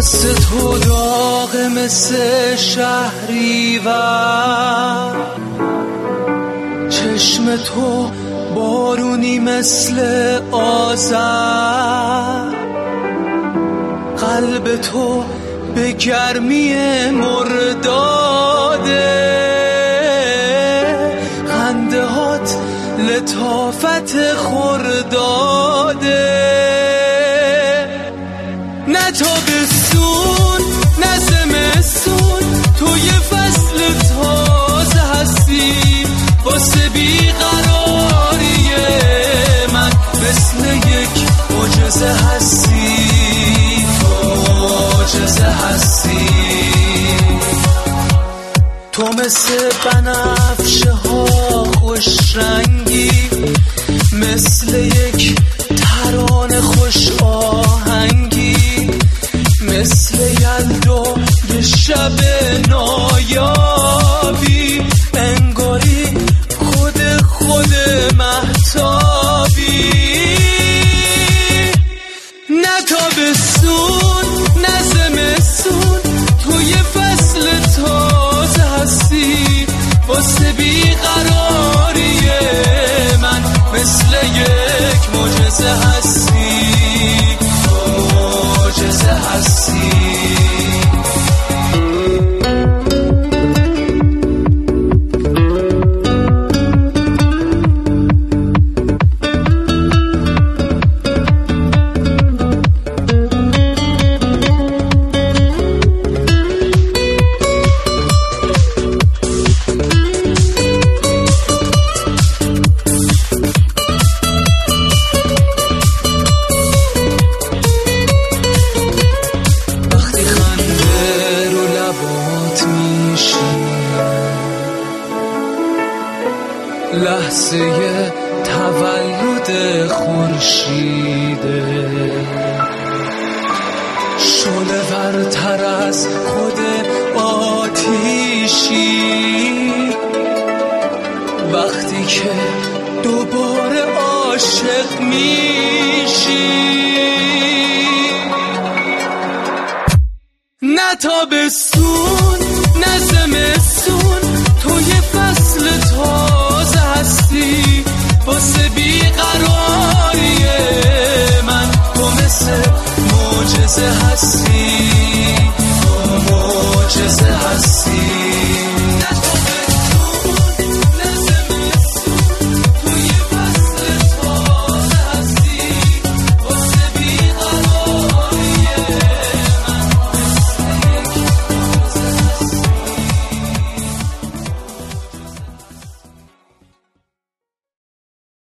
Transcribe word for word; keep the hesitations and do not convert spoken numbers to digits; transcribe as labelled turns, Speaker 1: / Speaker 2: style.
Speaker 1: دست تو داغ مثل شهریور، چشم تو بارونی مثل آذر، قلب تو به گرمی مرداده، خنده هات لطافت خرداده. نه تابستون نه زمستون، توی فصل تازه هستی، واسه بیقراری من مثل یک معجزه هستی، معجزه هستی. تو مثل بنفشه ها خوش رنگی، مثل یک ترانه خوش آهنگی، مثل یلدا یه شب نایابی، انگاری خود خود مهتابی. نه تابستون نه زمستون، توی فصل تازه هستی، واسه بیقراری من مثل یک معجزه هستی، معجزه هستی. لحظه تولد خورشیده، شعله ورتر از خود آتیشی، وقتی که دوباره عاشق میشی. نه تابستون نه زمستون، توی